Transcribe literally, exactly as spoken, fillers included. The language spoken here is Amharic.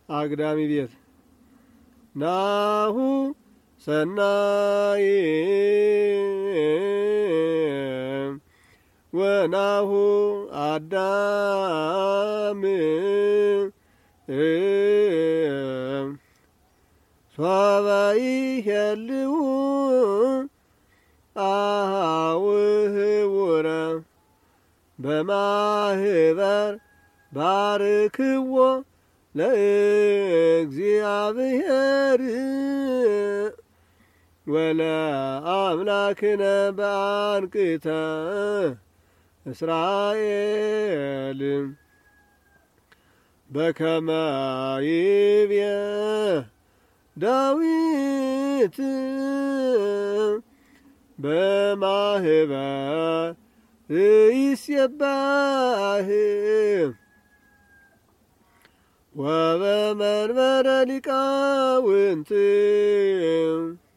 አግዳሚ ቤት ናሁ ሰናይ ወናሁ አዳም ሶበይ ሄልው አውህውረ በማህበር ባርክዎ ለእግዚአብሔር ወለአምላክነ በአንቅተ እስራኤል በከመ ይቤ ዳዊት በማህበር ይስየባህ ወበመንበረ ሊቃውንት